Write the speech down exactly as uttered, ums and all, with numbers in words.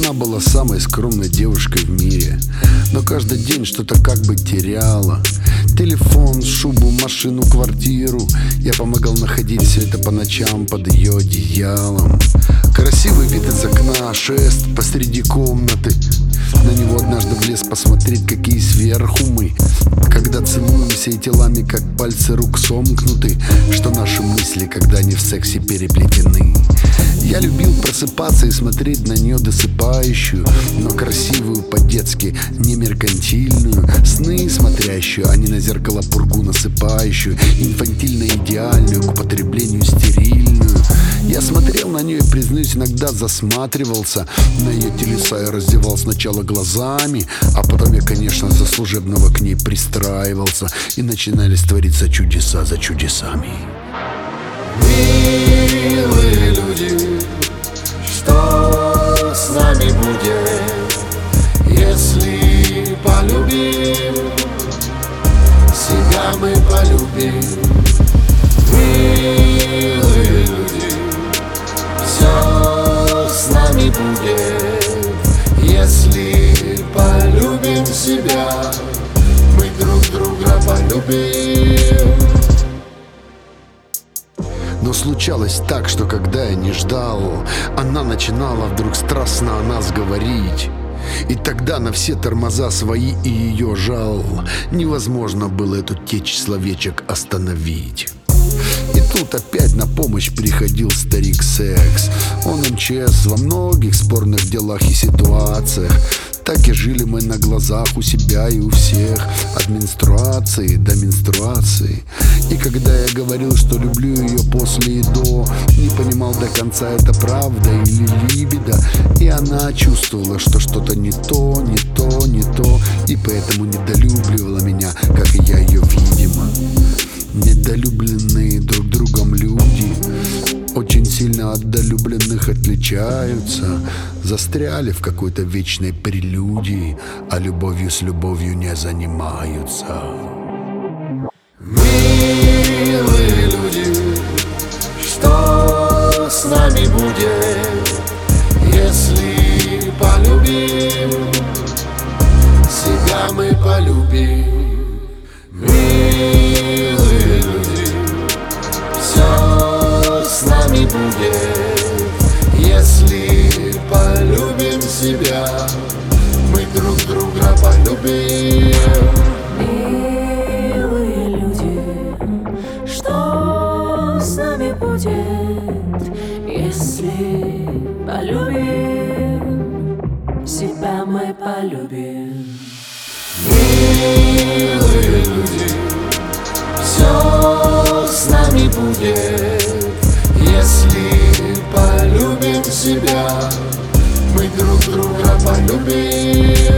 Она была самой скромной девушкой в мире, но каждый день что-то как бы теряла. Телефон, шубу, машину, квартиру. Я помогал находить все это по ночам под ее одеялом. Красивый вид из окна, шест посреди комнаты. На него однажды влез посмотреть, какие сверху мы. Когда целуемся и телами, как пальцы рук сомкнуты, что наши мысли, когда они в сексе переплетены. Я любил просыпаться и смотреть на нее досыпающую, но красивую по-детски, не меркантильную. Сны смотрящую, а не на зеркало пургу насыпающую. Инфантильно идеальную, к употреблению стерильную. Я смотрел на нее и, признаюсь, иногда засматривался на ее телеса и раздевал сначала глазами, а потом я, конечно, за служебного к ней пристраивался, и начинались твориться чудеса за чудесами. Милые люди, что с нами будет, если полюбим? Себя мы полюбим. Милые люди, все с нами будет, если полюбим себя. Мы друг друга полюбим. Но случалось так, что когда я не ждал, она начинала вдруг страстно о нас говорить. И тогда на все тормоза свои и ее жал. Невозможно было эту течь словечек остановить. И тут опять на помощь приходил старик секс. Он эм че эс во многих спорных делах и ситуациях. Так и жили мы на глазах у себя и у всех, от менструации до менструации. И когда я говорил, что люблю ее после и до, не понимал до конца, это правда или либидо. И она чувствовала, что что-то не то, не то, не то, и поэтому недолюбливала меня, как и я ее, видимо. Недолюбленные друг другом люди очень сильно от долюбленных отличаются. Застряли в какой-то вечной прелюдии, а любовью с любовью не занимаются. Милые люди, что с нами будет, если полюбим? Себя мы полюбим. Милые люди, все с нами будет, если полюбим себя. Мы друг друга полюбим. Милые люди, что с нами будет, если полюбим? Себя мы полюбим. Милые люди, все с нами будет, если полюбим себя. Мы друг друга полюбим.